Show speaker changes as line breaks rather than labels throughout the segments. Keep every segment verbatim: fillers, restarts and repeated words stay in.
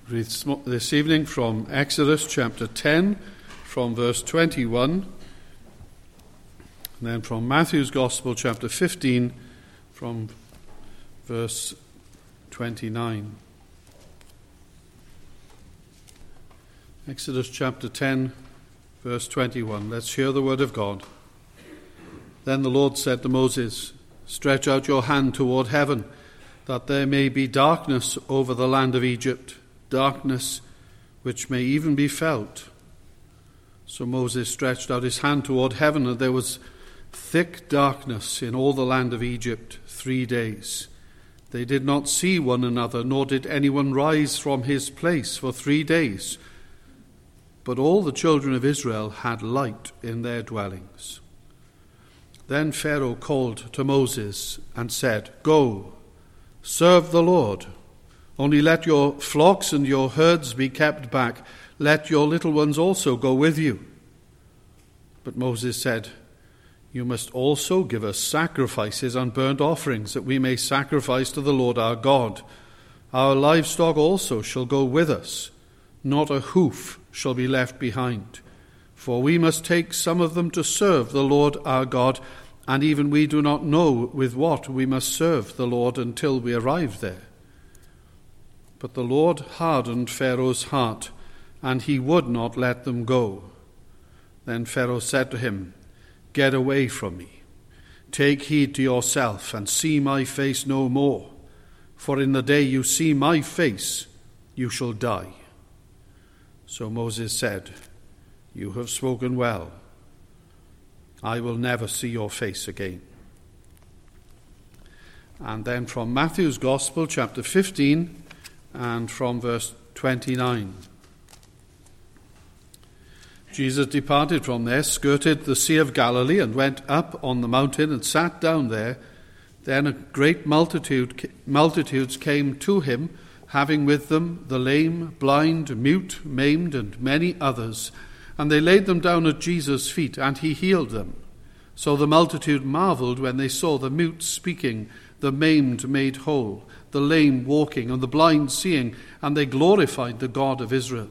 Read this evening from Exodus chapter ten, from verse twenty-one, and then from Matthew's Gospel chapter fifteen, from verse twenty-nine. Exodus chapter ten, verse twenty-one. Let's hear the word of God. Then the Lord said to Moses, "Stretch out your hand toward heaven, that there may be darkness over the land of Egypt, darkness which may even be felt." So Moses stretched out his hand toward heaven, and there was thick darkness in all the land of Egypt three days. They did not see one another, nor did anyone rise from his place for three days. But all the children of Israel had light in their dwellings. Then Pharaoh called to Moses and said, "Go, serve the Lord. Only let your flocks and your herds be kept back. Let your little ones also go with you." But Moses said, "You must also give us sacrifices and burnt offerings, that we may sacrifice to the Lord our God. Our livestock also shall go with us. Not a hoof shall be left behind. For we must take some of them to serve the Lord our God, and even we do not know with what we must serve the Lord until we arrive there." But the Lord hardened Pharaoh's heart, and he would not let them go. Then Pharaoh said to him, "Get away from me. Take heed to yourself, and see my face no more. For in the day you see my face, you shall die." So Moses said, "You have spoken well. I will never see your face again." And then from Matthew's Gospel, chapter fifteen, and from verse twenty-nine. Jesus departed from there, skirted the Sea of Galilee, and went up on the mountain and sat down there. Then a great multitude multitudes came to him, having with them the lame, blind, mute, maimed, and many others. And they laid them down at Jesus' feet, and he healed them. So the multitude marveled when they saw the mute speaking, the maimed made whole, the lame walking, and the blind seeing, and they glorified the God of Israel.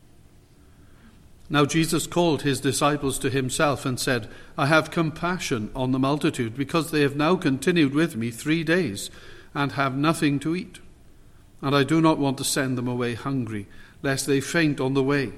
Now Jesus called his disciples to himself and said, "I have compassion on the multitude, because they have now continued with me three days, and have nothing to eat. And I do not want to send them away hungry, lest they faint on the way."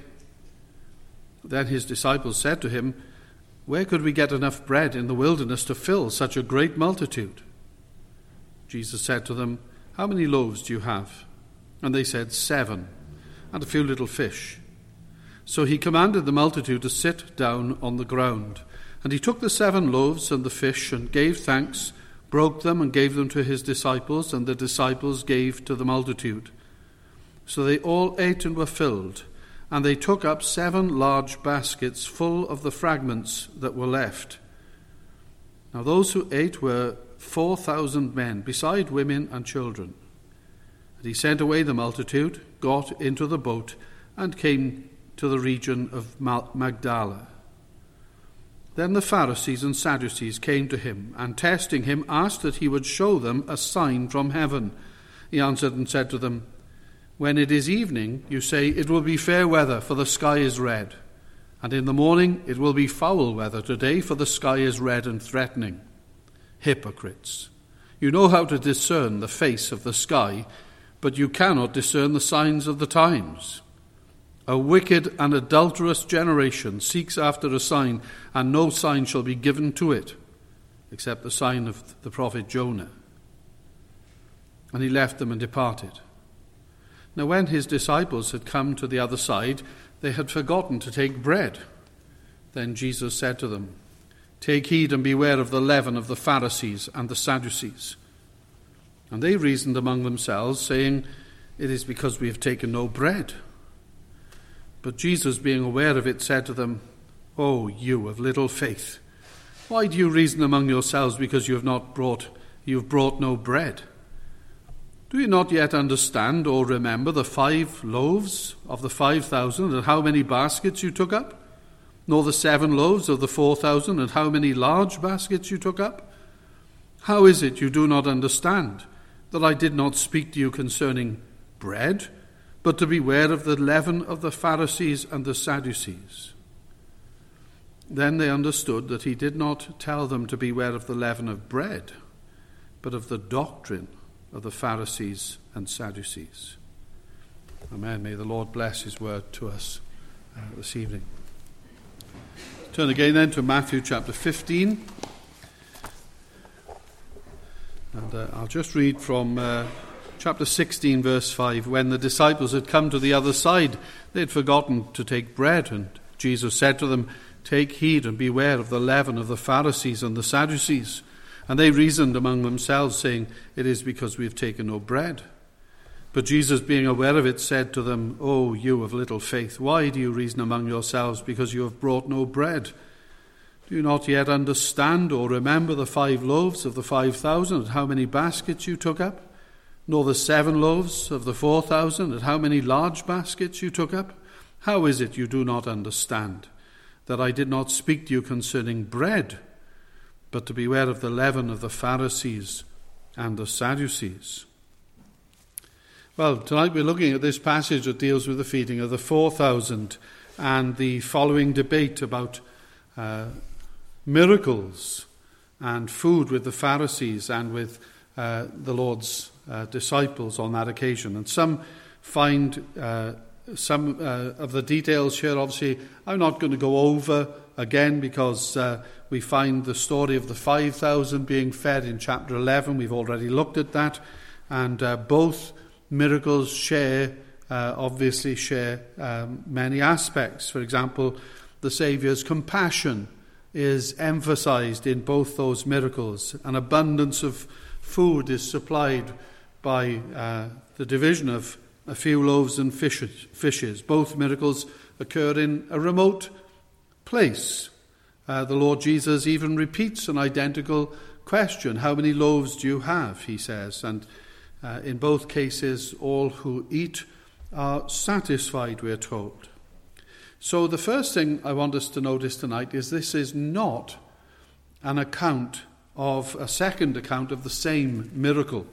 Then his disciples said to him, "Where could we get enough bread in the wilderness to fill such a great multitude?" Jesus said to them, "How many loaves do you have?" And they said, "Seven, and a few little fish." So he commanded the multitude to sit down on the ground. And he took the seven loaves and the fish, and gave thanks, broke them, and gave them to his disciples, and the disciples gave to the multitude. So they all ate and were filled. And they took up seven large baskets full of the fragments that were left. Now those who ate were four thousand men, beside women and children. And he sent away the multitude, got into the boat, and came to the region of Magdala. Then the Pharisees and Sadducees came to him, and testing him, asked that he would show them a sign from heaven. He answered and said to them, "When it is evening, you say, 'It will be fair weather, for the sky is red.' And in the morning, 'It will be foul weather today, for the sky is red and threatening.' Hypocrites! You know how to discern the face of the sky, but you cannot discern the signs of the times. A wicked and adulterous generation seeks after a sign, and no sign shall be given to it, except the sign of the prophet Jonah." And he left them and departed. Now when his disciples had come to the other side, they had forgotten to take bread. Then Jesus said to them, "Take heed and beware of the leaven of the Pharisees and the Sadducees." And they reasoned among themselves, saying, "It is because we have taken no bread." But Jesus, being aware of it, said to them, "O you of little faith, why do you reason among yourselves because you have not brought you have brought no bread? Do you not yet understand or remember the five loaves of the five thousand, and how many baskets you took up? Nor the seven loaves of the four thousand, and how many large baskets you took up? How is it you do not understand that I did not speak to you concerning bread, but to beware of the leaven of the Pharisees and the Sadducees. Then they understood that he did not tell them to beware of the leaven of bread, but of the doctrine of the Pharisees and Sadducees. Amen. May the Lord bless his word to us uh, this evening. Turn again then to Matthew chapter fifteen. And uh, I'll just read from uh, chapter sixteen, verse five. When the disciples had come to the other side, they had forgotten to take bread. And Jesus said to them, "Take heed and beware of the leaven of the Pharisees and the Sadducees." And they reasoned among themselves, saying, "It is because we have taken no bread." But Jesus, being aware of it, said to them, "O you of little faith, why do you reason among yourselves because you have brought no bread? Do you not yet understand or remember the five loaves of the five thousand, and how many baskets you took up? Nor the seven loaves of the four thousand, and how many large baskets you took up? How is it you do not understand that I did not speak to you concerning bread, but to beware of the leaven of the Pharisees and the Sadducees?" Well, tonight we're looking at this passage that deals with the feeding of the four thousand and the following debate about uh, miracles and food with the Pharisees and with uh, the Lord's uh, disciples on that occasion. And some find uh, some uh, of the details here, obviously, I'm not going to go over again because uh, we find the story of the five thousand being fed in chapter eleven. We've already looked at that. And uh, both miracles share, uh, obviously share um, many aspects. For example, the Saviour's compassion is emphasized in both those miracles. An abundance of food is supplied by uh, the division of a few loaves and fishes. Both miracles occur in a remote place. Uh, the Lord Jesus even repeats an identical question. "How many loaves do you have?" he says. And uh, in both cases, all who eat are satisfied, we are told. So the first thing I want us to notice tonight is this is not an account of a second account of the same miracle.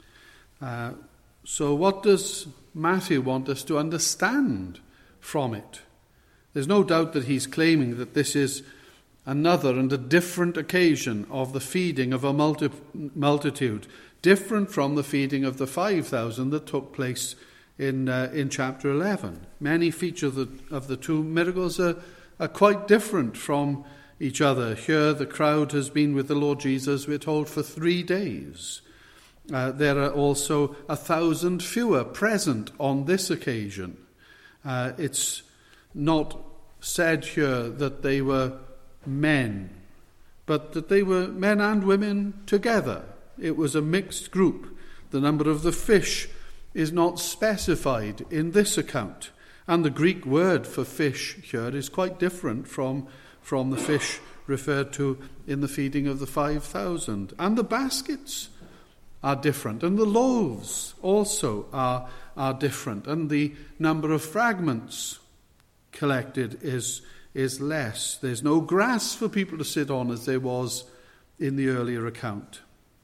Uh, so what does Matthew want us to understand from it? There's no doubt that he's claiming that this is another and a different occasion of the feeding of a multi- multitude, different from the feeding of the five thousand that took place in uh, in chapter eleven. Many features of the, of the two miracles are, are quite different from each other. Here the crowd has been with the Lord Jesus, we're told, for three days. Uh, there are also a thousand fewer present on this occasion. Uh, it's not said here that they were men, but that they were men and women together. It was a mixed group. The number of the fish is not specified in this account, and the Greek word for fish here is quite different from, from the fish referred to in the feeding of the five thousand. And the baskets are different, and the loaves also are, are different, and the number of fragments collected is, is less. There's no grass for people to sit on as there was in the earlier account.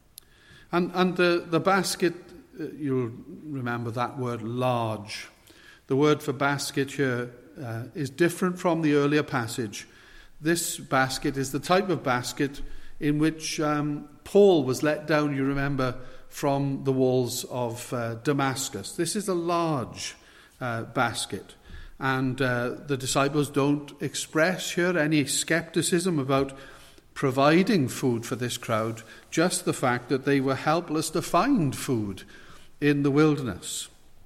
And, and the, the basket, you'll remember that word, large. The word for basket here uh, is different from the earlier passage. This basket is the type of basket in which um, Paul was let down, you remember, from the walls of uh, Damascus. This is a large uh, basket. And uh, the disciples don't express here any skepticism about providing food for this crowd, just the fact that they were helpless to find food in the wilderness.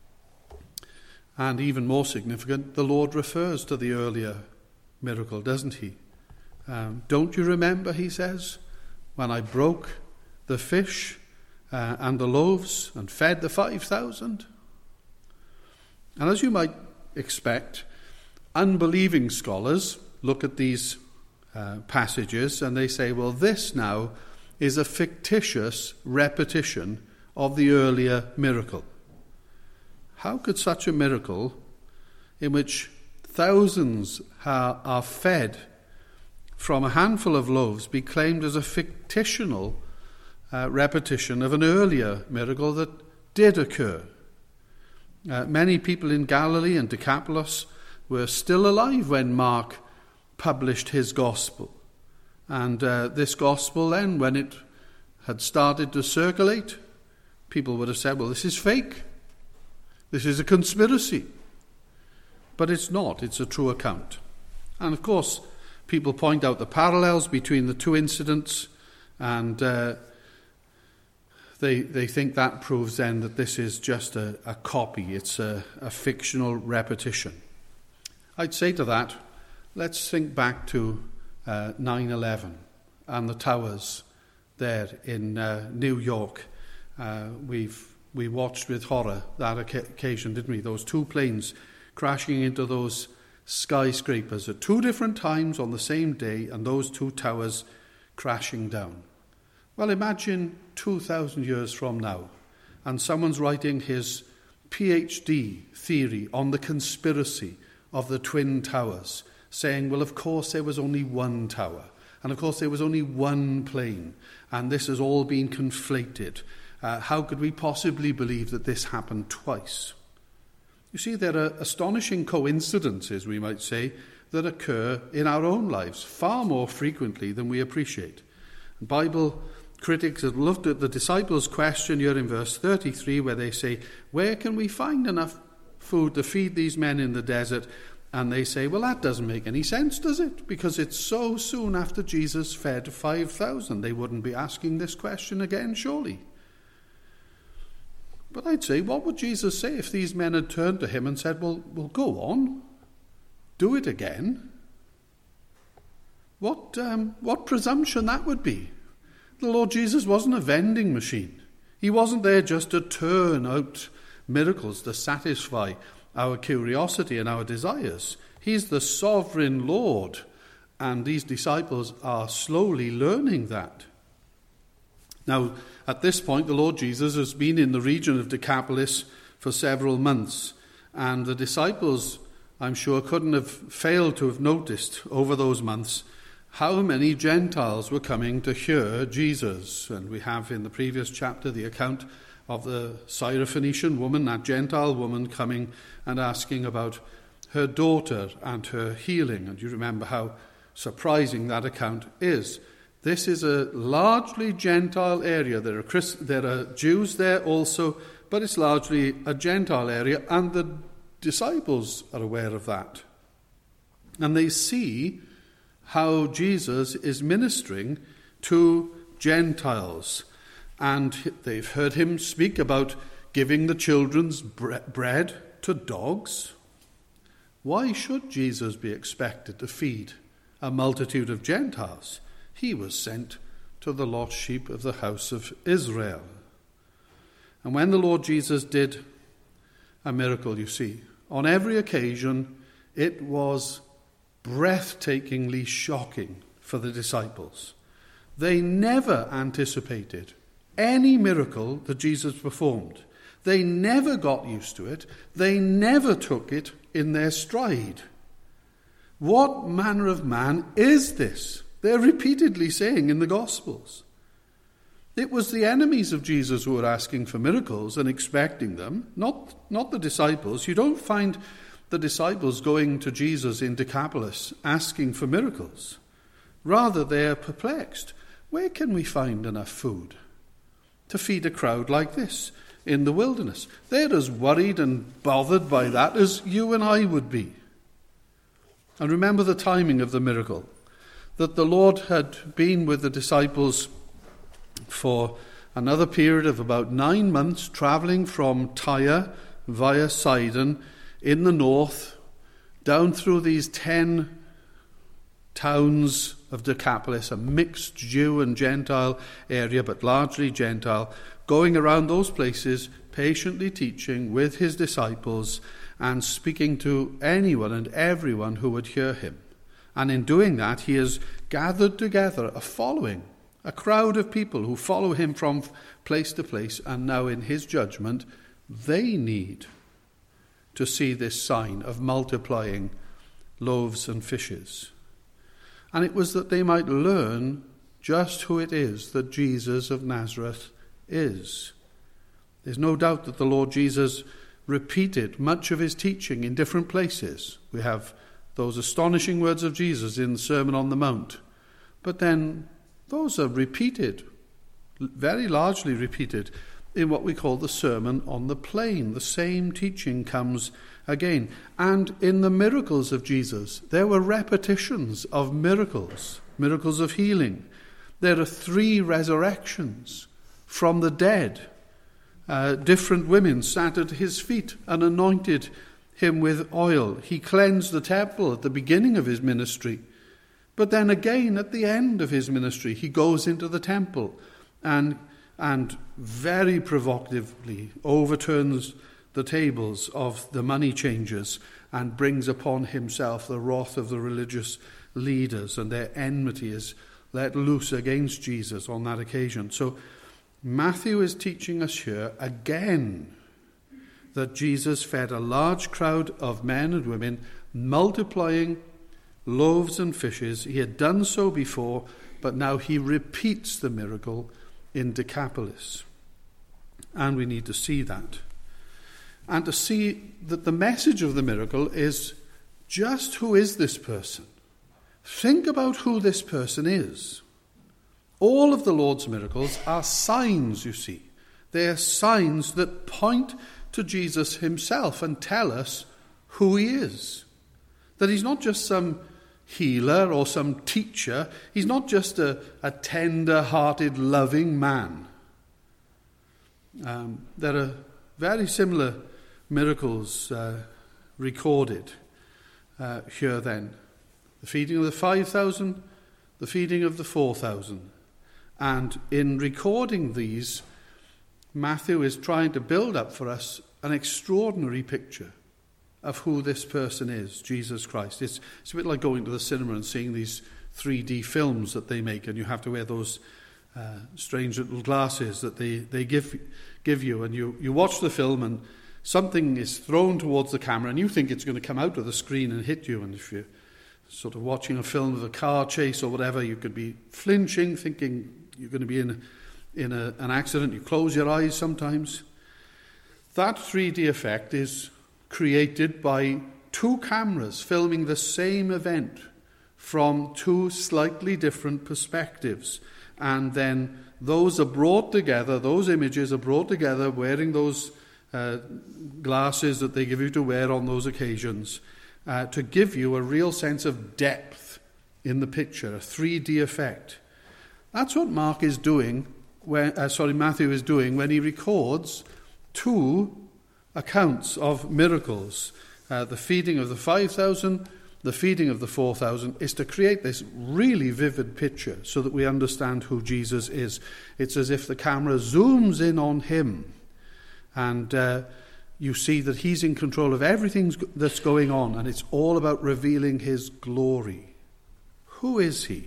And even more significant, the Lord refers to the earlier miracle, doesn't he? Um, don't you remember, he says, when I broke the fish uh, and the loaves and fed the five thousand? And as you might expect, unbelieving scholars look at these uh, passages and they say, well, this now is a fictitious repetition of the earlier miracle. How could such a miracle, in which thousands are, are fed from a handful of loaves, be claimed as a fictional uh, repetition of an earlier miracle that did occur? Uh, many people in Galilee and Decapolis were still alive when Mark published his gospel. And uh, this gospel then, when it had started to circulate, people would have said, well, this is fake. This is a conspiracy. But it's not. It's a true account. And of course, people point out the parallels between the two incidents, and uh, they they think that proves then that this is just a, a copy. It's a, a fictional repetition. I'd say to that, let's think back to uh, nine eleven and the towers there in uh, New York. Uh, we've we watched with horror that occasion, didn't we? Those two planes crashing into those skyscrapers at two different times on the same day, and those two towers crashing down. Well, imagine two thousand years from now, and someone's writing his PhD theory on the conspiracy of the Twin Towers, saying, well, of course there was only one tower, and of course there was only one plane, and this has all been conflated. Uh, how could we possibly believe that this happened twice? You see, there are astonishing coincidences, we might say, that occur in our own lives far more frequently than we appreciate. Bible critics have looked at the disciples' question here in verse thirty-three, where they say, where can we find enough food to feed these men in the desert? And they say, well, that doesn't make any sense, does it? Because it's so soon after Jesus fed five thousand. They wouldn't be asking this question again, surely. But I'd say, what would Jesus say if these men had turned to him and said, well, well go on, do it again? What, um, what presumption that would be. The Lord Jesus wasn't a vending machine. He wasn't there just to turn out miracles to satisfy our curiosity and our desires. He's the sovereign Lord, and these disciples are slowly learning that. Now, at this point, the Lord Jesus has been in the region of Decapolis for several months, and the disciples, I'm sure, couldn't have failed to have noticed over those months how many Gentiles were coming to hear Jesus. And we have in the previous chapter the account of the Syrophoenician woman, that Gentile woman, coming and asking about her daughter and her healing. And you remember how surprising that account is. This is a largely Gentile area. There are Christ- there are Jews there also, but it's largely a Gentile area, and the disciples are aware of that. And they see how Jesus is ministering to Gentiles. And they've heard him speak about giving the children's bre- bread to dogs. Why should Jesus be expected to feed a multitude of Gentiles? He was sent to the lost sheep of the house of Israel. And when the Lord Jesus did a miracle, you see, on every occasion, it was breathtakingly shocking for the disciples. They never anticipated any miracle that Jesus performed. They never got used to it. They never took it in their stride. What manner of man is this? They're repeatedly saying in the Gospels. It was the enemies of Jesus who were asking for miracles and expecting them, not, not the disciples. You don't find the disciples going to Jesus in Decapolis asking for miracles. Rather, they're perplexed. Where can we find enough food to feed a crowd like this in the wilderness? They're as worried and bothered by that as you and I would be. And remember the timing of the miracle, that the Lord had been with the disciples for another period of about nine months, travelling from Tyre via Sidon in the north, down through these ten towns of Decapolis, a mixed Jew and Gentile area, but largely Gentile, going around those places, patiently teaching with his disciples and speaking to anyone and everyone who would hear him. And in doing that, he has gathered together a following, a crowd of people who follow him from place to place, and now in his judgment, they need to see this sign of multiplying loaves and fishes. And it was that they might learn just who it is that Jesus of Nazareth is. There's no doubt that the Lord Jesus repeated much of his teaching in different places. We have those astonishing words of Jesus in the Sermon on the Mount. But then those are repeated, very largely repeated, in what we call the Sermon on the Plain. The same teaching comes again. And in the miracles of Jesus, there were repetitions of miracles, miracles of healing. There are three resurrections from the dead. Uh, different women sat at his feet and anointed him with oil. He cleansed the temple at the beginning of his ministry. But then again, at the end of his ministry, he goes into the temple and, and very provocatively overturns the tables of the money changers and brings upon himself the wrath of the religious leaders, and their enmity is let loose against Jesus on that occasion. So Matthew is teaching us here again that Jesus fed a large crowd of men and women, multiplying loaves and fishes. He had done so before, but now he repeats the miracle in Decapolis. And we need to see that. And to see that the message of the miracle is just who is this person? Think about who this person is. All of the Lord's miracles are signs, you see. They are signs that point to Jesus himself and tell us who he is. That he's not just some healer or some teacher. He's not just a, a tender-hearted, loving man. Um, there are very similar miracles uh, recorded uh, here then. The feeding of the five thousand, the feeding of the four thousand. And in recording these, Matthew is trying to build up for us an extraordinary picture of who this person is, Jesus Christ. It's, it's a bit like going to the cinema and seeing these three D films that they make, and you have to wear those uh, strange little glasses that they, they give give you, and you, you watch the film and something is thrown towards the camera and you think it's going to come out of the screen and hit you, and if you're sort of watching a film of a car chase or whatever, you could be flinching, thinking you're going to be in, in a, an accident. You close your eyes sometimes. That three D effect is created by two cameras filming the same event from two slightly different perspectives. And then those are brought together, those images are brought together wearing those uh, glasses that they give you to wear on those occasions uh, to give you a real sense of depth in the picture, a three D effect. That's what Mark is doing, when, uh, sorry, Matthew is doing when he records two accounts of miracles. Uh, the feeding of the five thousand, the feeding of the four thousand, is to create this really vivid picture so that we understand who Jesus is. It's as if the camera zooms in on him and uh, you see that he's in control of everything that's going on, and it's all about revealing his glory. Who is he?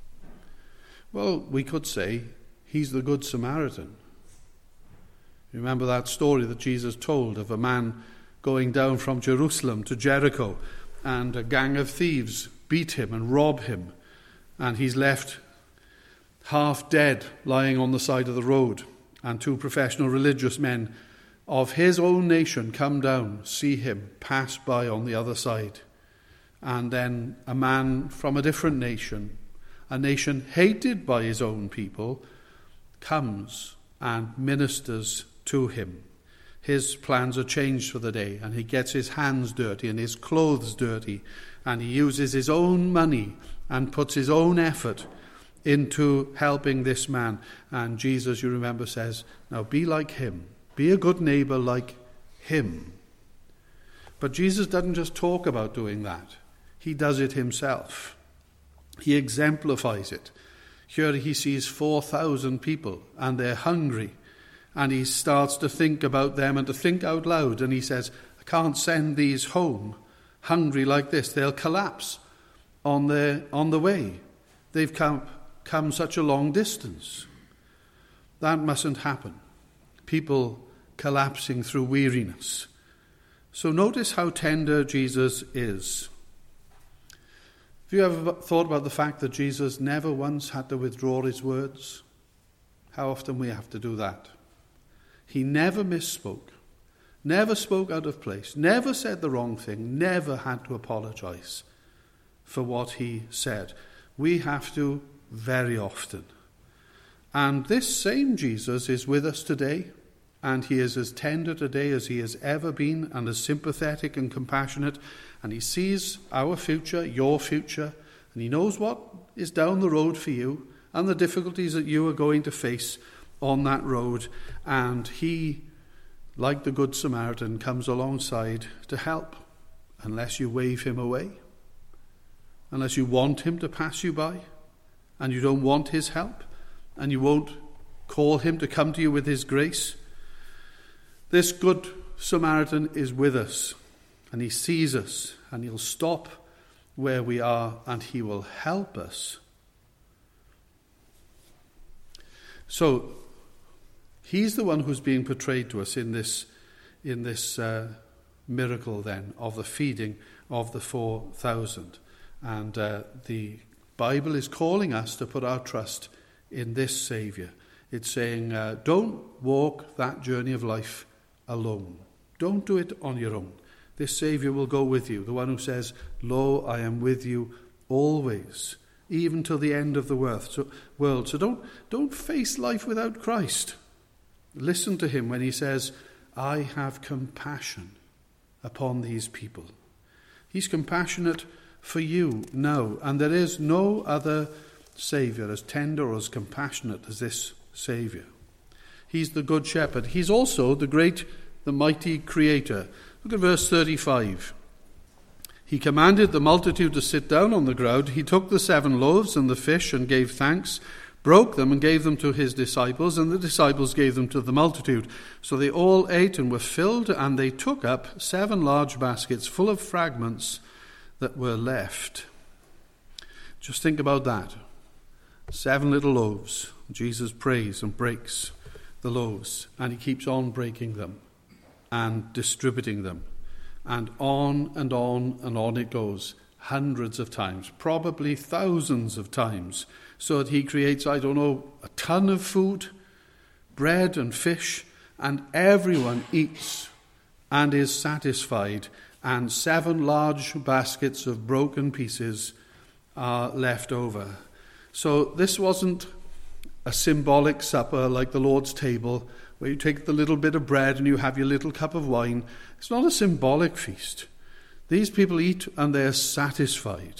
Well, we could say he's the Good Samaritan. Remember that story that Jesus told of a man going down from Jerusalem to Jericho, and a gang of thieves beat him and rob him, and he's left half dead lying on the side of the road, and two professional religious men of his own nation come down, see him, pass by on the other side. And then a man from a different nation, a nation hated by his own people, comes and ministers to him. His plans are changed for the day, and he gets his hands dirty and his clothes dirty, and he uses his own money and puts his own effort into helping this man. And Jesus, you remember, says, now be like him. Be a good neighbor like him. But Jesus doesn't just talk about doing that. He does it himself. He exemplifies it. Here he sees four thousand people, and they're hungry. And he starts to think about them and to think out loud. And he says, I can't send these home hungry like this. They'll collapse on their, on the way. They've come, come such a long distance. That mustn't happen. People collapsing through weariness. So notice how tender Jesus is. Have you ever thought about the fact that Jesus never once had to withdraw his words? How often we have to do that. He never misspoke, never spoke out of place, never said the wrong thing, never had to apologize for what he said. We have to very often. And this same Jesus is with us today, and he is as tender today as he has ever been, and as sympathetic and compassionate, and he sees our future, your future, and he knows what is down the road for you and the difficulties that you are going to face on that road, and he, like the Good Samaritan, comes alongside to help, unless you wave him away, unless you want him to pass you by, and you don't want his help, and you won't call him to come to you with his grace. This Good Samaritan is with us, and he sees us, and he'll stop where we are, and he will help us. So, he's the one who's being portrayed to us in this, in this uh, miracle then of the feeding of the four thousand. And uh, the Bible is calling us to put our trust in this Saviour. It's saying, uh, don't walk that journey of life alone. Don't do it on your own. This Saviour will go with you, the one who says, "Lo, I am with you always, even till the end of the world." So, world. So don't, don't face life without Christ. Listen to him when he says, "I have compassion upon these people." He's compassionate for you now, and there is no other Saviour as tender or as compassionate as this Saviour. He's the Good Shepherd. He's also the great, the mighty Creator. Look at verse thirty-five. He commanded the multitude to sit down on the ground. He took the seven loaves and the fish and gave thanks, broke them and gave them to his disciples, and the disciples gave them to the multitude. So they all ate and were filled, and they took up seven large baskets full of fragments that were left. Just think about that. Seven little loaves. Jesus prays and breaks the loaves, and he keeps on breaking them and distributing them. And on and on and on it goes, hundreds of times, probably thousands of times, so that he creates, I don't know, a ton of food, bread and fish, and everyone eats and is satisfied, and seven large baskets of broken pieces are left over. So this wasn't a symbolic supper like the Lord's table, where you take the little bit of bread and you have your little cup of wine. It's not a symbolic feast. These people eat and they're satisfied.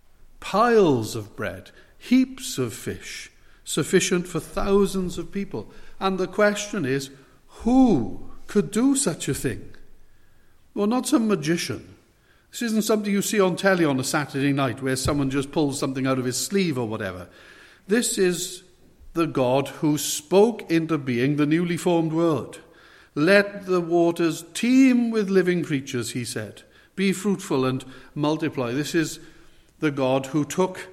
Piles of bread, heaps of fish, sufficient for thousands of people. And the question is, who could do such a thing? Well, not some magician. This isn't something you see on telly on a Saturday night where someone just pulls something out of his sleeve or whatever. This is the God who spoke into being the newly formed world. Let the waters teem with living creatures, he said. Be fruitful and multiply. This is the God who took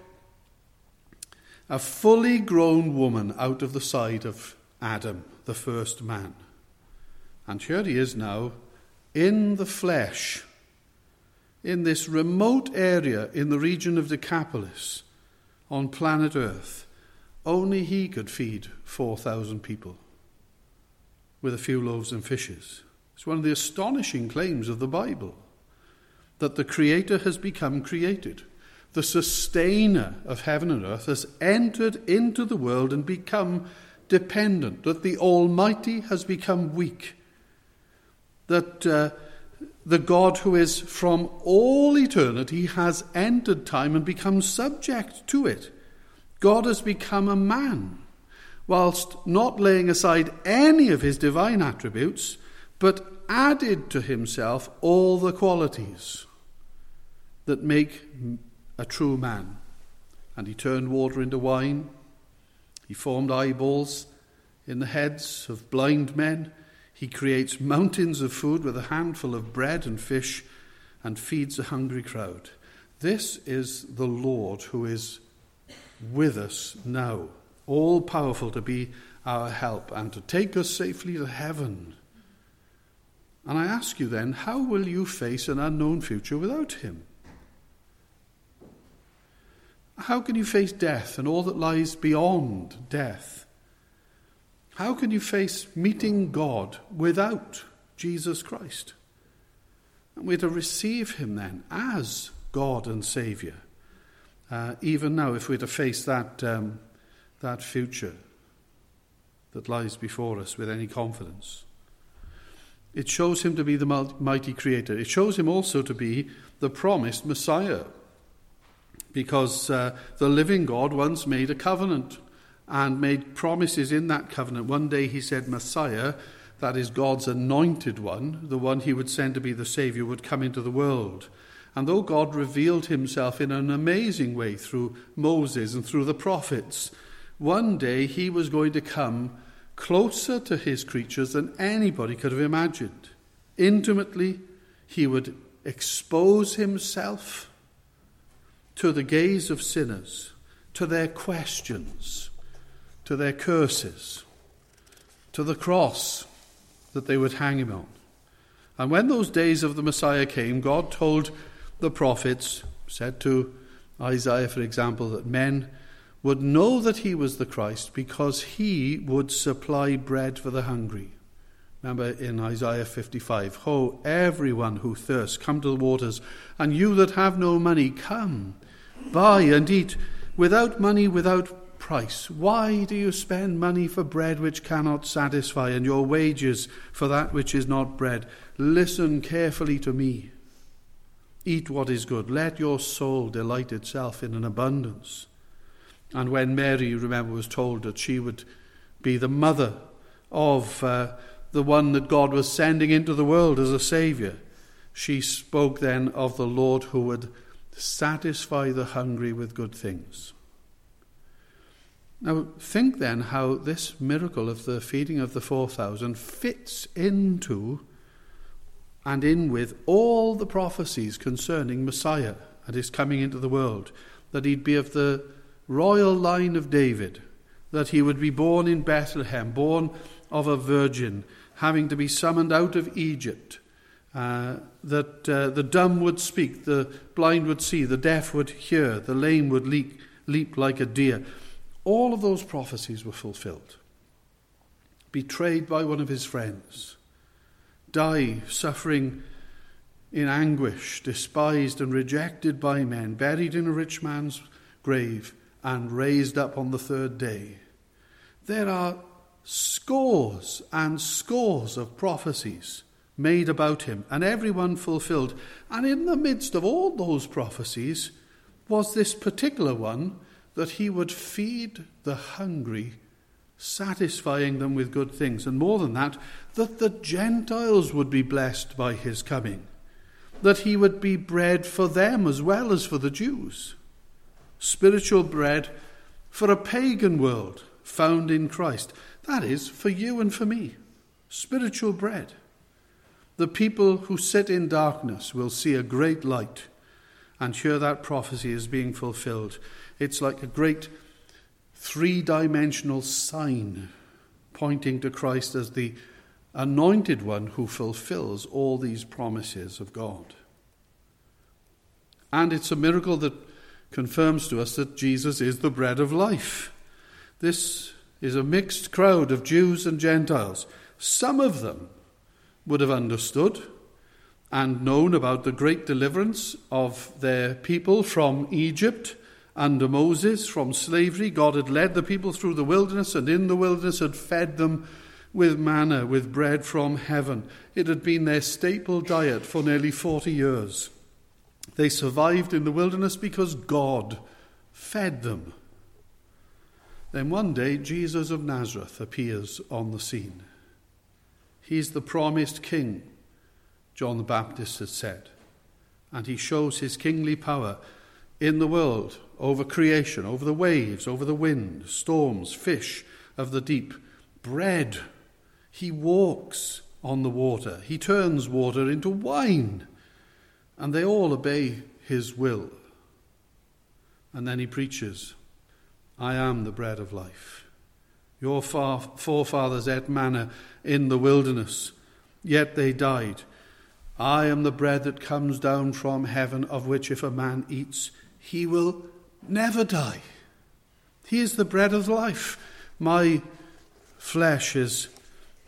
a fully grown woman out of the side of Adam, the first man. And here he is now in the flesh, in this remote area in the region of Decapolis on planet Earth. Only he could feed four thousand people with a few loaves and fishes. It's one of the astonishing claims of the Bible, that the Creator has become created. The sustainer of heaven and earth has entered into the world and become dependent, that the Almighty has become weak, that uh, the God who is from all eternity has entered time and become subject to it. God has become a man, whilst not laying aside any of his divine attributes, but added to himself all the qualities that make a true man. And he turned water into wine. He formed eyeballs in the heads of blind men. He creates mountains of food with a handful of bread and fish and feeds a hungry crowd. This is the Lord who is with us now, all powerful to be our help and to take us safely to heaven. And I ask you then, how will you face an unknown future without him? How can you face death and all that lies beyond death? How can you face meeting God without Jesus Christ. And we're to receive him then as God and Saviour, uh, even now if we're to face that, um, that future that lies before us with any confidence. It shows him to be the mighty creator. It shows him also to be the promised Messiah, because uh, the living God once made a covenant and made promises in that covenant. One day he said Messiah, that is God's anointed one, the one he would send to be the Saviour, would come into the world. And though God revealed himself in an amazing way through Moses and through the prophets, one day he was going to come closer to his creatures than anybody could have imagined. Intimately, he would expose himself to the gaze of sinners, to their questions, to their curses, to the cross that they would hang him on. And when those days of the Messiah came, God told the prophets, said to Isaiah, for example, that men would know that he was the Christ because he would supply bread for the hungry. Remember in Isaiah fifty-five, Ho, everyone who thirsts, come to the waters, and you that have no money, come, buy and eat, without money, without price. Why do you spend money for bread which cannot satisfy, and your wages for that which is not bread? Listen carefully to me. Eat what is good. Let your soul delight itself in an abundance. And when Mary, remember, was told that she would be the mother of uh, the one that God was sending into the world as a Saviour, she spoke then of the Lord who would satisfy the hungry with good things. Now think then how this miracle of the feeding of the four thousand fits into and in with all the prophecies concerning Messiah and his coming into the world, that he'd be of the royal line of David, that he would be born in Bethlehem, born of a virgin, having to be summoned out of Egypt, uh, that uh, the dumb would speak, the blind would see, the deaf would hear, the lame would leap, leap like a deer. All of those prophecies were fulfilled. Betrayed by one of his friends, die suffering in anguish, despised and rejected by men, buried in a rich man's grave, and raised up on the third day. There are scores and scores of prophecies made about him, and everyone fulfilled. And in the midst of all those prophecies was this particular one, that he would feed the hungry, satisfying them with good things. And more than that, that the Gentiles would be blessed by his coming, that he would be bread for them as well as for the Jews. Spiritual bread for a pagan world found in Christ. That is, for you and for me. Spiritual bread. The people who sit in darkness will see a great light and hear that prophecy is being fulfilled. It's like a great three-dimensional sign pointing to Christ as the anointed one who fulfills all these promises of God. And it's a miracle that confirms to us that Jesus is the bread of life. This is a mixed crowd of Jews and Gentiles. Some of them would have understood and known about the great deliverance of their people from Egypt under Moses, from slavery. God had led the people through the wilderness, and in the wilderness had fed them with manna, with bread from heaven. It had been their staple diet for nearly forty years. They survived in the wilderness because God fed them. Then one day, Jesus of Nazareth appears on the scene. He's the promised king, John the Baptist had said. And he shows his kingly power in the world, over creation, over the waves, over the wind, storms, fish of the deep, bread. He walks on the water. He turns water into wine. And they all obey his will. And then he preaches, I am the bread of life. Your forefathers ate manna in the wilderness, yet they died. I am the bread that comes down from heaven, of which if a man eats, he will never die. He is the bread of life. My flesh is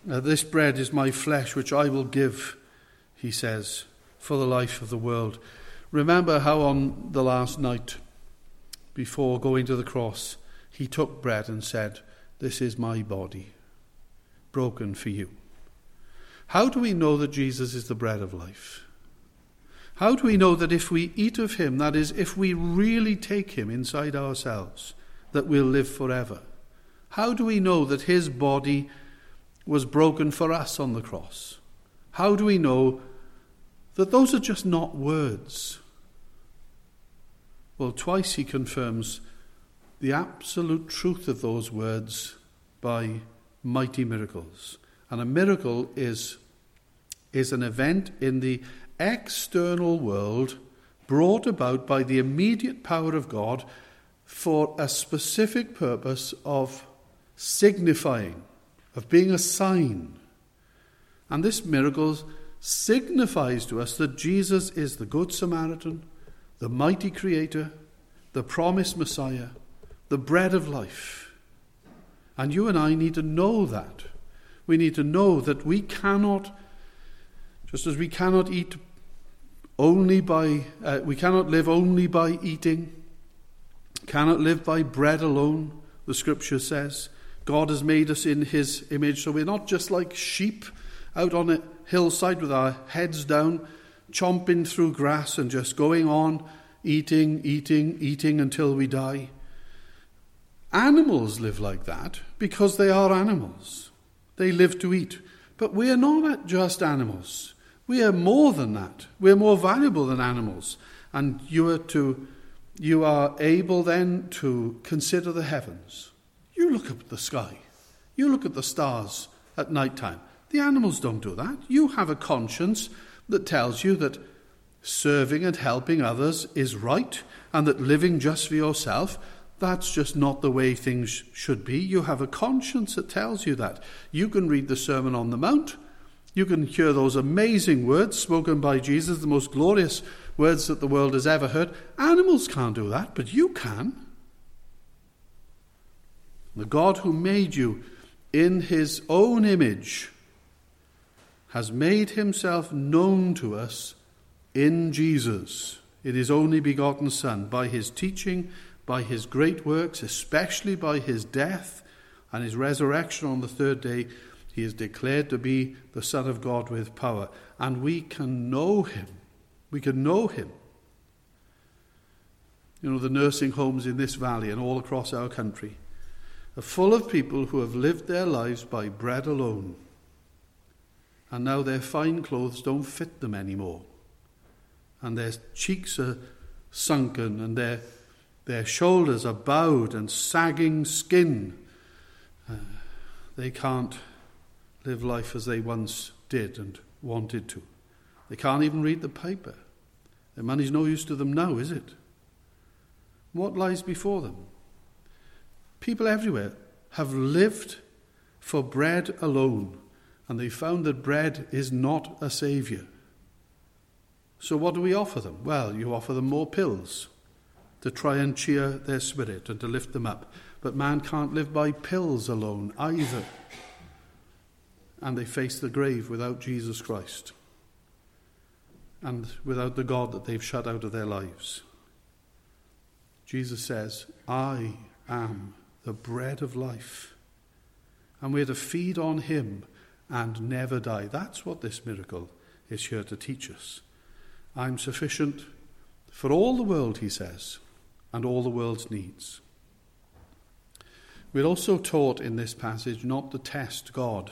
Uh, this bread is my flesh, which I will give, he says, for the life of the world. Remember how on the last night, before going to the cross, he took bread and said, this is my body, broken for you. How do we know that Jesus is the bread of life? How do we know that if we eat of him, that is, if we really take him inside ourselves, that we'll live forever? How do we know that his body was broken for us on the cross? How do we know that those are just not words? Well, twice he confirms the absolute truth of those words by mighty miracles. And a miracle is, is an event in the external world brought about by the immediate power of God for a specific purpose of signifying, of being a sign. And this miracle signifies to us that Jesus is the Good Samaritan, the mighty Creator, the promised Messiah, the bread of life. And you and I need to know that. We need to know that we cannot, just as we cannot eat only by, uh, we cannot live only by eating, cannot live by bread alone, the scripture says. God has made us in his image, so we're not just like sheep out on a hillside with our heads down, chomping through grass and just going on, eating, eating, eating until we die. Animals live like that because they are animals. They live to eat. But we are not just animals. We are more than that. We are more valuable than animals. And you are to, you are able then to consider the heavens. You look up at the sky. You look at the stars at night time. The animals don't do that. You have a conscience that tells you that serving and helping others is right, and that living just for yourself, that's just not the way things should be. You have a conscience that tells you that. You can read the Sermon on the Mount. You can hear those amazing words spoken by Jesus, the most glorious words that the world has ever heard. Animals can't do that, but you can. The God who made you in his own image has made himself known to us in Jesus, in his only begotten Son, by his teaching, by his great works, especially by his death and his resurrection on the third day. He is declared to be the Son of God with power. And we can know him. We can know him. You know, the nursing homes in this valley and all across our country are full of people who have lived their lives by bread alone. And now their fine clothes don't fit them anymore. And their cheeks are sunken, and their, their shoulders are bowed and sagging skin. Uh, they can't live life as they once did and wanted to. They can't even read the paper. Their money's no use to them now, is it? What lies before them? People everywhere have lived for bread alone, and they found that bread is not a saviour. So what do we offer them? Well, you offer them more pills to try and cheer their spirit and to lift them up. But man can't live by pills alone either. And they face the grave without Jesus Christ and without the God that they've shut out of their lives. Jesus says, I am the bread of life. And we're to feed on him and never die. That's what this miracle is here to teach us. I'm sufficient for all the world, he says, and all the world's needs. We're also taught in this passage not to test God,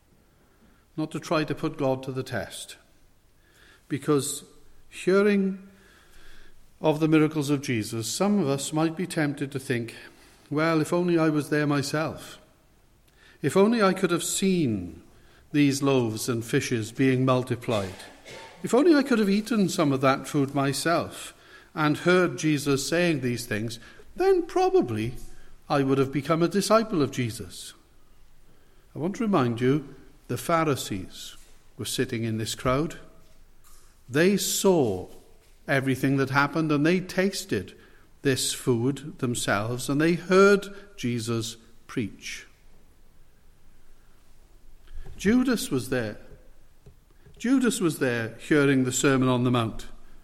not to try to put God to the test, because hearing of the miracles of Jesus, some of us might be tempted to think, well, if only I was there myself. If only I could have seen these loaves and fishes being multiplied. If only I could have eaten some of that food myself and heard Jesus saying these things, then probably I would have become a disciple of Jesus. I want to remind you, the Pharisees were sitting in this crowd. They saw everything that happened, and they tasted this food themselves, and they heard Jesus preach. Judas was there. Judas was there hearing the Sermon on the Mount.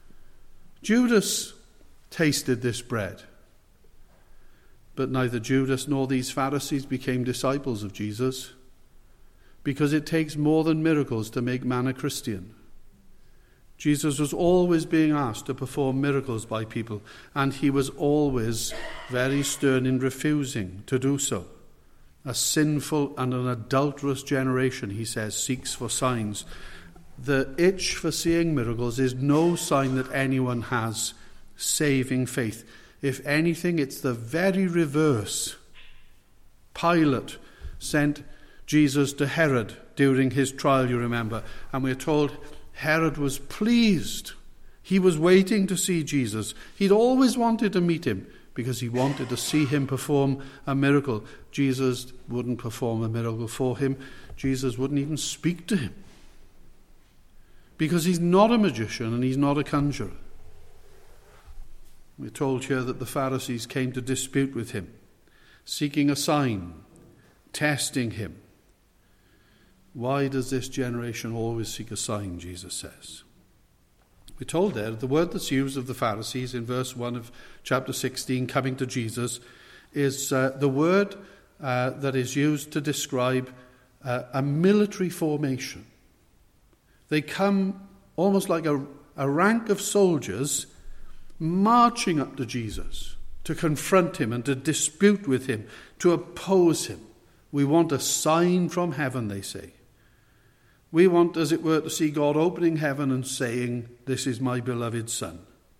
Judas tasted this bread. But neither Judas nor these Pharisees became disciples of Jesus, because it takes more than miracles to make man a Christian. Jesus was always being asked to perform miracles by people, and he was always very stern in refusing to do so. A sinful and an adulterous generation, he says, seeks for signs. The itch for seeing miracles is no sign that anyone has saving faith. If anything, it's the very reverse. Pilate sent Jesus to Herod during his trial, you remember, and we're told Herod was pleased. He was waiting to see Jesus. He'd always wanted to meet him because he wanted to see him perform a miracle. Jesus wouldn't perform a miracle for him. Jesus wouldn't even speak to him, because he's not a magician and he's not a conjurer. We're told here that the Pharisees came to dispute with him, seeking a sign, testing him. Why does this generation always seek a sign, Jesus says? We're told there, the word that's used of the Pharisees in verse one of chapter sixteen, coming to Jesus, is uh, the word uh, that is used to describe uh, a military formation. They come almost like a, a rank of soldiers marching up to Jesus to confront him and to dispute with him, to oppose him. We want a sign from heaven, they say. We want, as it were, to see God opening heaven and saying, "This is my beloved Son."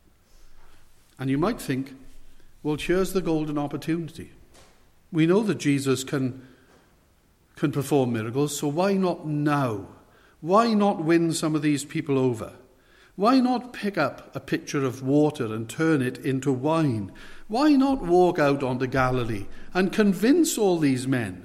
And you might think, well, here's the golden opportunity. We know that Jesus can, can perform miracles, so why not now? Why not win some of these people over? Why not pick up a pitcher of water and turn it into wine? Why not walk out onto Galilee and convince all these men?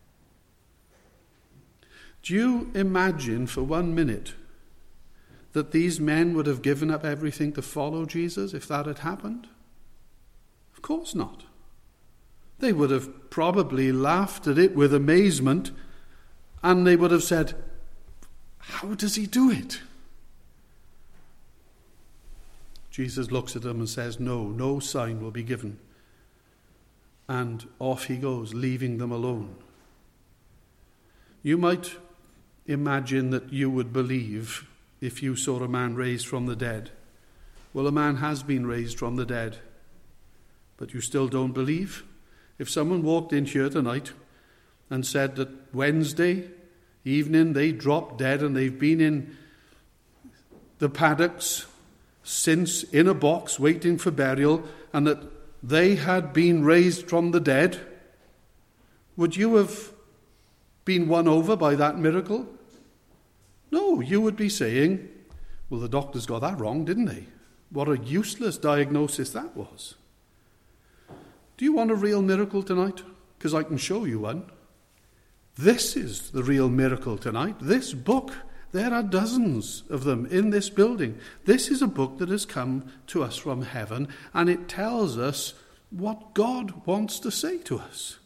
Do you imagine for one minute that these men would have given up everything to follow Jesus if that had happened? Of course not. They would have probably laughed at it with amazement, and they would have said, "How does he do it?" Jesus looks at them and says, "No, no sign will be given." And off he goes, leaving them alone. You might imagine that you would believe if you saw a man raised from the dead. Well, a man has been raised from the dead, but you still don't believe? If someone walked in here tonight and said that Wednesday evening they dropped dead and they've been in the paddocks since, in a box waiting for burial, and that they had been raised from the dead, would you have been won over by that miracle? No, you would be saying, well, the doctors got that wrong, didn't they? What a useless diagnosis that was. Do you want a real miracle tonight? Because I can show you one. This is the real miracle tonight. This book, there are dozens of them in this building. This is a book that has come to us from heaven, and it tells us what God wants to say to us.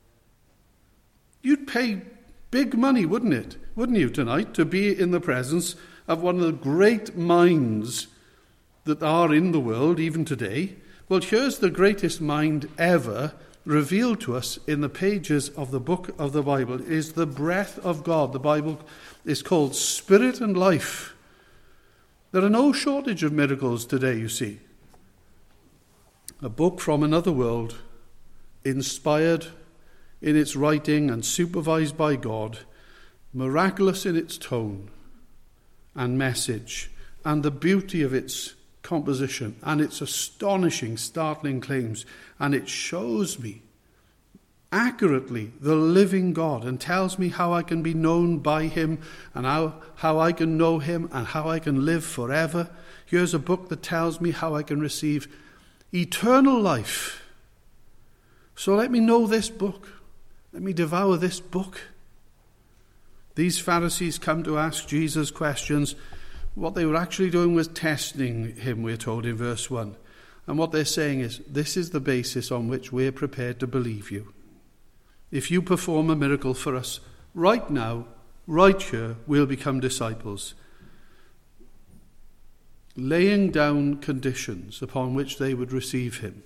You'd pay big money, wouldn't it? Wouldn't you tonight, to be in the presence of one of the great minds that are in the world even today? Well, here's the greatest mind ever revealed to us in the pages of the book of the Bible. It is the breath of God. The Bible is called Spirit and Life. There are no shortage of miracles today, you see. A book from another world, inspired in its writing and supervised by God, miraculous in its tone and message, and the beauty of its composition and its astonishing, startling claims. And it shows me accurately the living God and tells me how I can be known by him and how, how I can know him and how I can live forever. Here's a book that tells me how I can receive eternal life. So let me know this book. Let me devour this book. These Pharisees come to ask Jesus questions. What they were actually doing was testing him, we're told in verse one. And what they're saying is, this is the basis on which we're prepared to believe you. If you perform a miracle for us right now, right here, will become disciples, laying down conditions upon which they would receive him.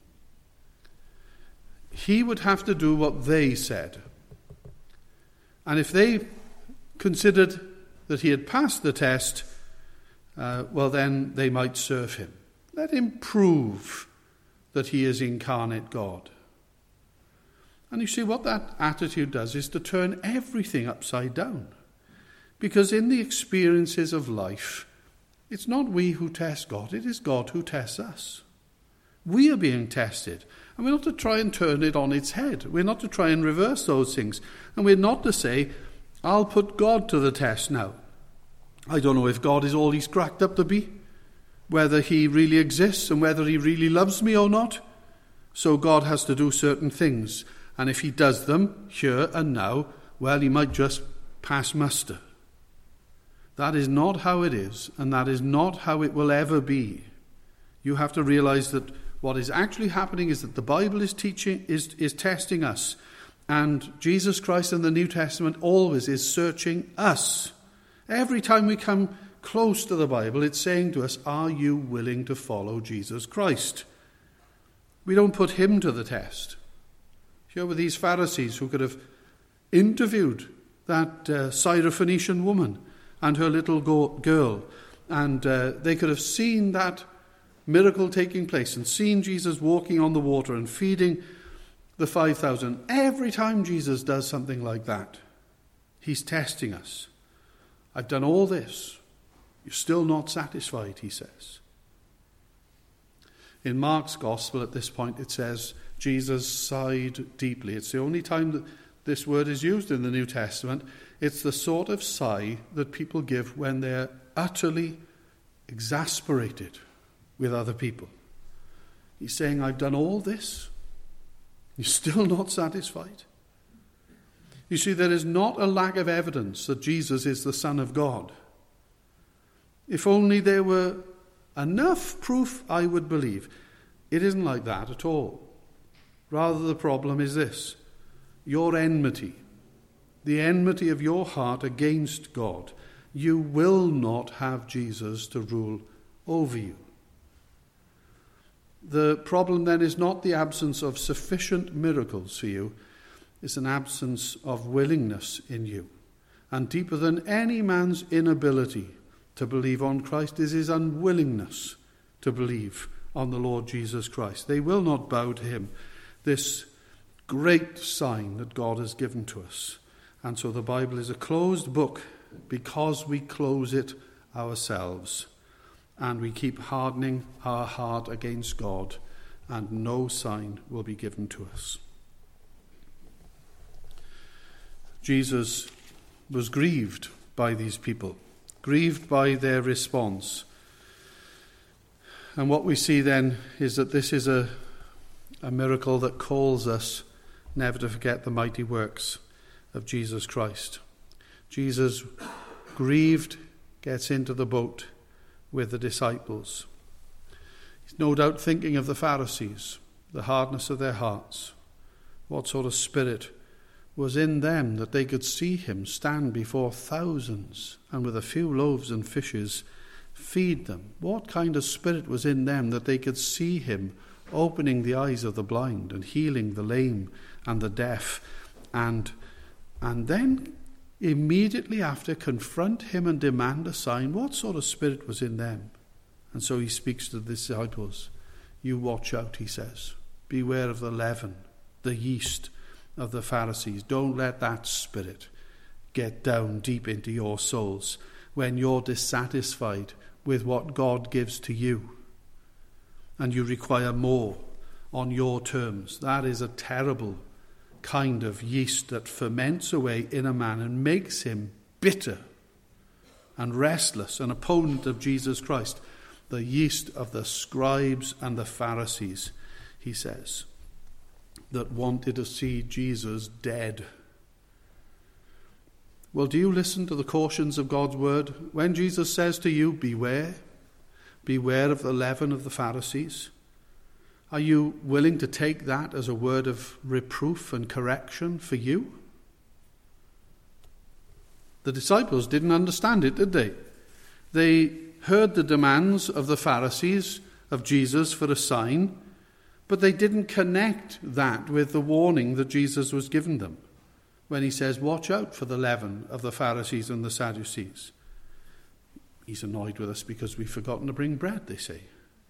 He would have to do what they said. And if they considered that he had passed the test, uh, well, then they might serve him. Let him prove that he is incarnate God. And you see, what that attitude does is to turn everything upside down. Because in the experiences of life, it's not we who test God, it is God who tests us. We are being tested. And we're not to try and turn it on its head. We're not to try and reverse those things. And we're not to say, I'll put God to the test now. I don't know if God is all he's cracked up to be, whether he really exists and whether he really loves me or not. So God has to do certain things. And if he does them here and now, well, he might just pass muster. That is not how it is, and that is not how it will ever be. You have to realize that what is actually happening is that the Bible is teaching, is, is testing us. And Jesus Christ in the New Testament always is searching us. Every time we come close to the Bible, it's saying to us, are you willing to follow Jesus Christ? We don't put him to the test. Here were these Pharisees who could have interviewed that uh, Syrophoenician woman and her little go- girl, and uh, they could have seen that miracle taking place and seen Jesus walking on the water and feeding the five thousand. Every time Jesus does something like that, he's testing us. I've done all this. You're still not satisfied, he says. In Mark's Gospel at this point it says, Jesus sighed deeply. It's the only time that this word is used in the New Testament. It's the sort of sigh that people give when they're utterly exasperated with other people. He's saying, I've done all this. You're still not satisfied. You see, there is not a lack of evidence that Jesus is the Son of God. If only there were enough proof, I would believe. It isn't like that at all. Rather, the problem is this: your enmity, the enmity of your heart against God. You will not have Jesus to rule over you. The problem then is not the absence of sufficient miracles for you, it's an absence of willingness in you. And deeper than any man's inability to believe on Christ is his unwillingness to believe on the Lord Jesus Christ. They will not bow to him, this great sign that God has given to us. And so the Bible is a closed book because we close it ourselves. And we keep hardening our heart against God, and no sign will be given to us. Jesus was grieved by these people, grieved by their response. And what we see then is that this is a, a miracle that calls us never to forget the mighty works of Jesus Christ. Jesus, grieved, gets into the boat with the disciples. He's no doubt thinking of the Pharisees, the hardness of their hearts. What sort of spirit was in them that they could see him stand before thousands and with a few loaves and fishes feed them? What kind of spirit was in them that they could see him opening the eyes of the blind and healing the lame and the deaf, and and then immediately after confront him and demand a sign? What sort of spirit was in them? And so he speaks to the disciples. You watch out, he says. Beware of the leaven, the yeast of the Pharisees. Don't let that spirit get down deep into your souls when you're dissatisfied with what God gives to you and you require more on your terms. That is a terrible kind of yeast that ferments away in a man and makes him bitter and restless, an opponent of Jesus Christ. The yeast of the scribes and the Pharisees, he says, that wanted to see Jesus dead. Well, do you listen to the cautions of God's word? When Jesus says to you, beware, beware of the leaven of the Pharisees, are you willing to take that as a word of reproof and correction for you? The disciples didn't understand it, did they? They heard the demands of the Pharisees, of Jesus, for a sign, but they didn't connect that with the warning that Jesus was giving them when he says, watch out for the leaven of the Pharisees and the Sadducees. He's annoyed with us because we've forgotten to bring bread, they say.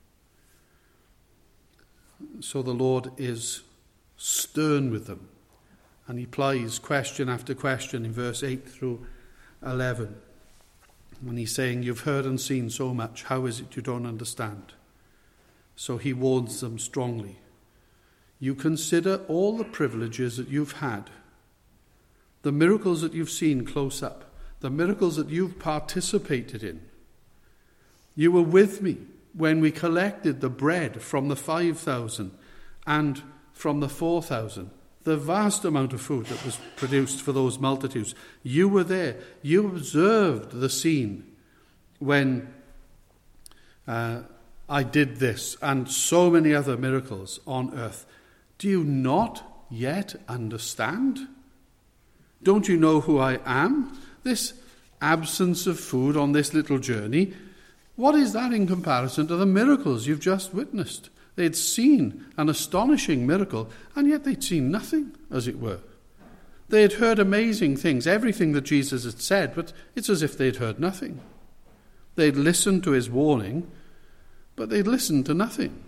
So the Lord is stern with them, and he plies question after question in verse eight through eleven. When he's saying, you've heard and seen so much, how is it you don't understand? So he warns them strongly. You consider all the privileges that you've had, the miracles that you've seen close up, the miracles that you've participated in. You were with me when we collected the bread from the five thousand and from the four thousand. The vast amount of food that was produced for those multitudes. You were there. You observed the scene when uh, I did this and so many other miracles on earth. Do you not yet understand? Don't you know who I am? This absence of food on this little journey, what is that in comparison to the miracles you've just witnessed? They'd seen an astonishing miracle, and yet they'd seen nothing, as it were. They had heard amazing things, everything that Jesus had said, but it's as if they'd heard nothing. They'd listened to his warning, but they'd listened to nothing.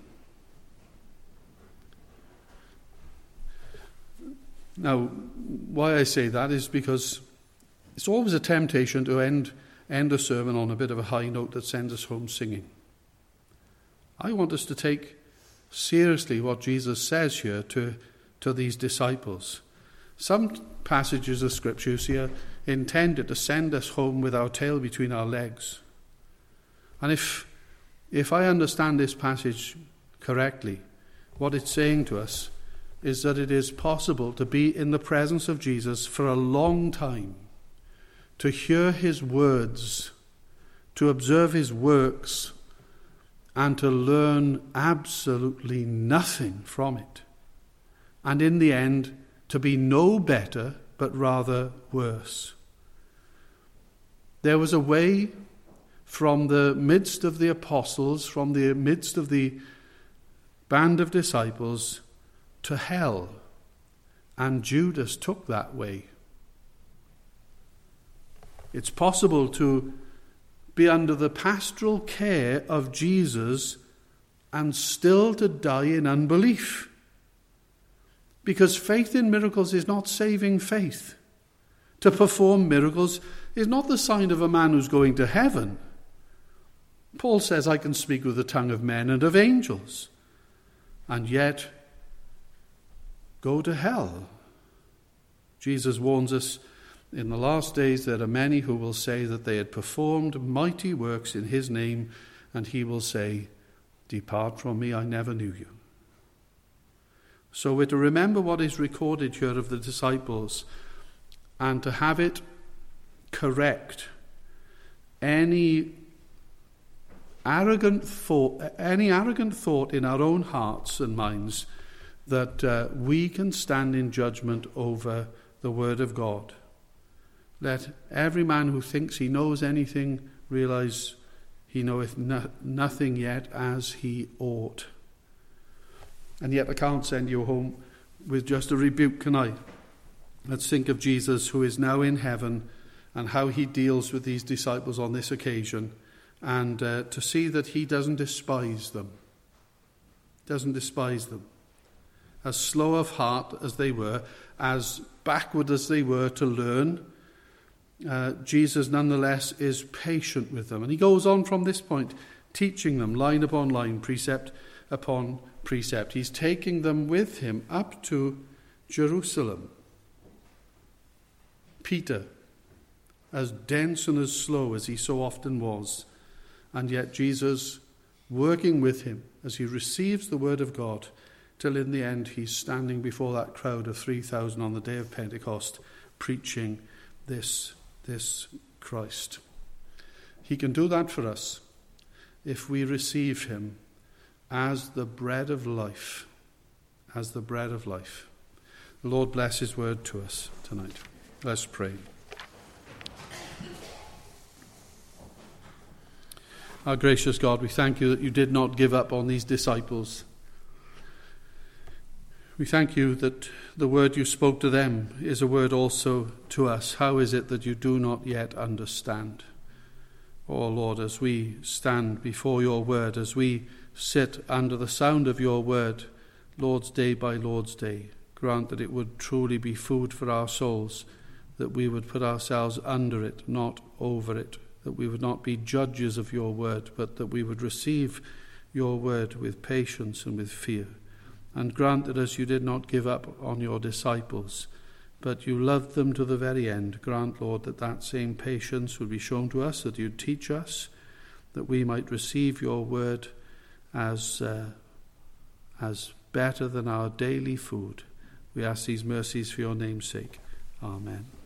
Now, why I say that is because it's always a temptation to end, end a sermon on a bit of a high note that sends us home singing. I want us to take seriously what Jesus says here to, to these disciples. Some passages of Scripture you see are intended to send us home with our tail between our legs. And if, if I understand this passage correctly, what it's saying to us is that it is possible to be in the presence of Jesus for a long time, to hear his words, to observe his works, and to learn absolutely nothing from it. And in the end, to be no better, but rather worse. There was a way from the midst of the apostles, from the midst of the band of disciples, to hell. And Judas took that way. It's possible to be under the pastoral care of Jesus and still to die in unbelief. Because faith in miracles is not saving faith. To perform miracles is not the sign of a man who's going to heaven. Paul says, I can speak with the tongue of men and of angels, and yet go to hell. Jesus warns us, in the last days there are many who will say that they had performed mighty works in his name, and he will say, depart from me, I never knew you. So we're to remember what is recorded here of the disciples and to have it correct any arrogant thought, any arrogant thought in our own hearts and minds that uh, we can stand in judgment over the word of God. Let every man who thinks he knows anything realize he knoweth no- nothing yet as he ought. And yet I can't send you home with just a rebuke, can I? Let's think of Jesus, who is now in heaven, and how he deals with these disciples on this occasion, and uh, to see that he doesn't despise them. Doesn't despise them. As slow of heart as they were, as backward as they were to learn, uh, Jesus nonetheless is patient with them. And he goes on from this point, teaching them line upon line, precept upon precept. He's taking them with him up to Jerusalem. Peter, as dense and as slow as he so often was, and yet Jesus working with him as he receives the word of God, till in the end he's standing before that crowd of three thousand on the day of Pentecost, preaching this, this Christ. He can do that for us if we receive him as the bread of life, as the bread of life. The Lord bless his word to us tonight. Let's pray. Our gracious God, we thank you that you did not give up on these disciples. We thank you that the word you spoke to them is a word also to us. How is it that you do not yet understand? Oh Lord, as we stand before your word, as we sit under the sound of your word, Lord's day by Lord's day, grant that it would truly be food for our souls, that we would put ourselves under it, not over it, that we would not be judges of your word, but that we would receive your word with patience and with fear. And grant that as you did not give up on your disciples, but you loved them to the very end, grant, Lord, that that same patience would be shown to us, that you'd teach us, that we might receive your word as, uh, as better than our daily food. We ask these mercies for your name's sake. Amen.